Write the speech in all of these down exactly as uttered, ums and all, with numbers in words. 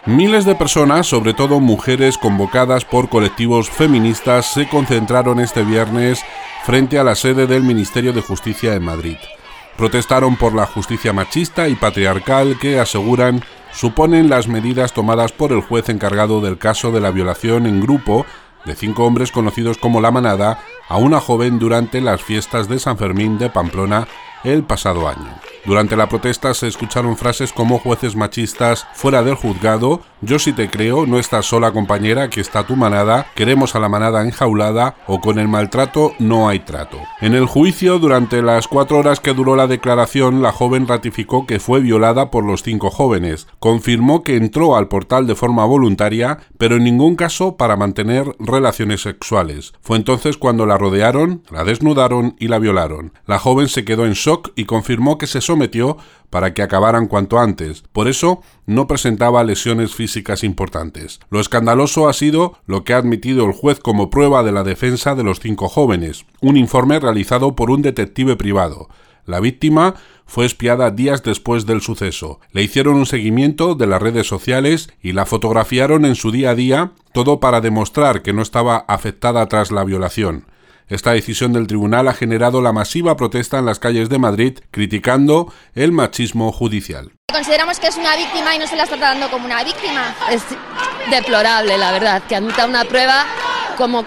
Miles de personas, sobre todo mujeres convocadas por colectivos feministas, se concentraron este viernes frente a la sede del Ministerio de Justicia en Madrid. Protestaron por la justicia machista y patriarcal que, aseguran, suponen las medidas tomadas por el juez encargado del caso de la violación en grupo de cinco hombres conocidos como La Manada a una joven durante las fiestas de San Fermín de Pamplona el pasado año. Durante la protesta se escucharon frases como jueces machistas fuera del juzgado, yo sí te creo, no estás sola compañera, aquí está tu manada, queremos a la manada enjaulada o con el maltrato no hay trato. En el juicio, durante las cuatro horas que duró la declaración, la joven ratificó que fue violada por los cinco jóvenes, confirmó que entró al portal de forma voluntaria, pero en ningún caso para mantener relaciones sexuales. Fue entonces cuando la rodearon, la desnudaron y la violaron. La joven se quedó en shock y confirmó que se sometió para que acabaran cuanto antes. Por eso no presentaba lesiones físicas importantes. Lo escandaloso ha sido lo que ha admitido el juez como prueba de la defensa de los cinco jóvenes, un informe realizado por un detective privado. La víctima fue espiada días después del suceso. Le hicieron un seguimiento de las redes sociales y la fotografiaron en su día a día, todo para demostrar que no estaba afectada tras la violación. Esta decisión del tribunal ha generado la masiva protesta en las calles de Madrid, criticando el machismo judicial. Consideramos que es una víctima y no se la está tratando como una víctima. Es deplorable, la verdad, que admita una prueba como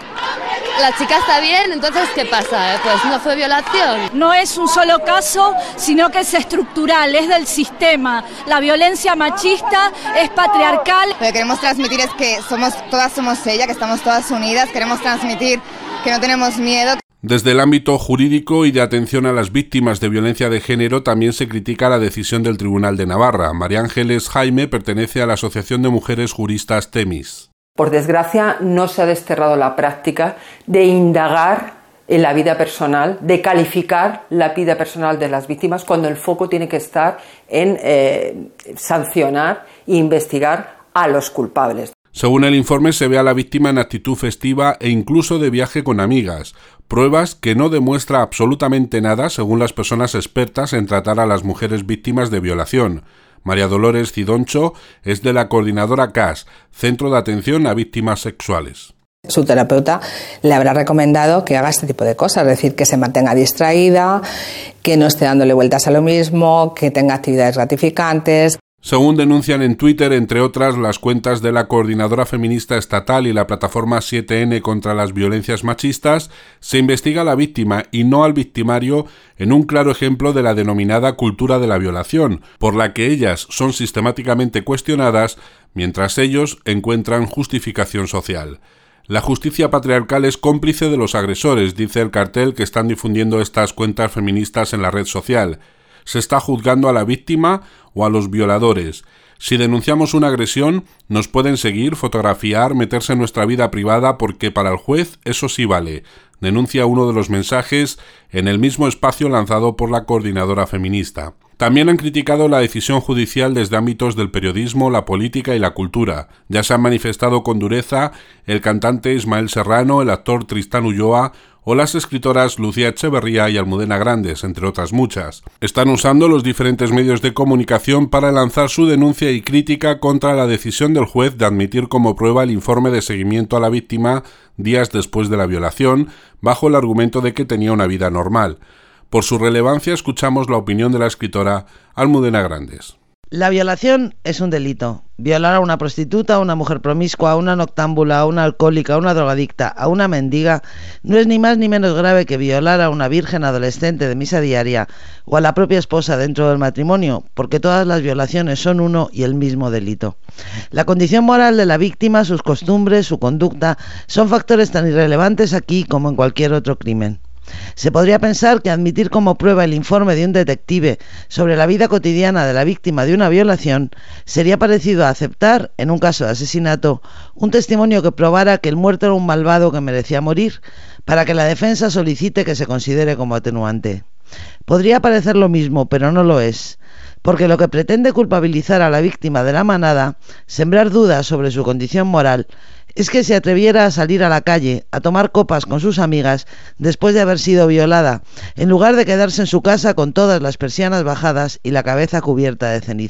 la chica está bien, entonces ¿qué pasa? Pues no fue violación. No es un solo caso, sino que es estructural, es del sistema. La violencia machista es patriarcal. Lo que queremos transmitir es que somos todas somos ella, que estamos todas unidas, queremos transmitir que no tenemos miedo. Desde el ámbito jurídico y de atención a las víctimas de violencia de género también se critica la decisión del Tribunal de Navarra. María Ángeles Jaime pertenece a la Asociación de Mujeres Juristas Temis. Por desgracia, no se ha desterrado la práctica de indagar en la vida personal, de calificar la vida personal de las víctimas cuando el foco tiene que estar en eh, sancionar e investigar a los culpables. Según el informe, se ve a la víctima en actitud festiva e incluso de viaje con amigas, pruebas que no demuestra absolutamente nada según las personas expertas en tratar a las mujeres víctimas de violación. María Dolores Cidoncho es de la coordinadora C A S, Centro de Atención a Víctimas Sexuales. Su terapeuta le habrá recomendado que haga este tipo de cosas, es decir, que se mantenga distraída, que no esté dándole vueltas a lo mismo, que tenga actividades gratificantes. Según denuncian en Twitter, entre otras, las cuentas de la Coordinadora Feminista Estatal y la plataforma siete ene contra las violencias machistas, se investiga a la víctima y no al victimario en un claro ejemplo de la denominada cultura de la violación, por la que ellas son sistemáticamente cuestionadas mientras ellos encuentran justificación social. La justicia patriarcal es cómplice de los agresores, dice el cartel que están difundiendo estas cuentas feministas en la red social. Se está juzgando a la víctima o a los violadores. Si denunciamos una agresión, nos pueden seguir, fotografiar, meterse en nuestra vida privada porque para el juez eso sí vale, denuncia uno de los mensajes en el mismo espacio lanzado por la coordinadora feminista. También han criticado la decisión judicial desde ámbitos del periodismo, la política y la cultura. Ya se han manifestado con dureza el cantante Ismael Serrano, el actor Tristán Ulloa o las escritoras Lucía Echeverría y Almudena Grandes, entre otras muchas. Están usando los diferentes medios de comunicación para lanzar su denuncia y crítica contra la decisión del juez de admitir como prueba el informe de seguimiento a la víctima días después de la violación, bajo el argumento de que tenía una vida normal. Por su relevancia, escuchamos la opinión de la escritora Almudena Grandes. La violación es un delito. Violar a una prostituta, a una mujer promiscua, a una noctámbula, a una alcohólica, a una drogadicta, a una mendiga, no es ni más ni menos grave que violar a una virgen adolescente de misa diaria o a la propia esposa dentro del matrimonio, porque todas las violaciones son uno y el mismo delito. La condición moral de la víctima, sus costumbres, su conducta, son factores tan irrelevantes aquí como en cualquier otro crimen. Se podría pensar que admitir como prueba el informe de un detective sobre la vida cotidiana de la víctima de una violación sería parecido a aceptar, en un caso de asesinato, un testimonio que probara que el muerto era un malvado que merecía morir, para que la defensa solicite que se considere como atenuante. Podría parecer lo mismo, pero no lo es, porque lo que pretende culpabilizar a la víctima de la manada, sembrar dudas sobre su condición moral, es que se atreviera a salir a la calle, a tomar copas con sus amigas después de haber sido violada, en lugar de quedarse en su casa con todas las persianas bajadas y la cabeza cubierta de ceniza.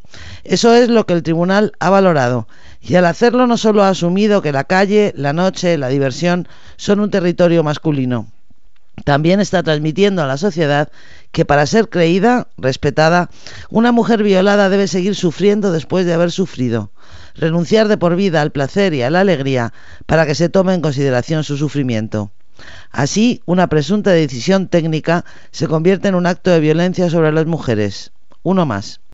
Eso es lo que el tribunal ha valorado, y al hacerlo no solo ha asumido que la calle, la noche, la diversión son un territorio masculino, también está transmitiendo a la sociedad que para ser creída, respetada, una mujer violada debe seguir sufriendo después de haber sufrido, renunciar de por vida al placer y a la alegría para que se tome en consideración su sufrimiento. Así, una presunta decisión técnica se convierte en un acto de violencia sobre las mujeres. Uno más.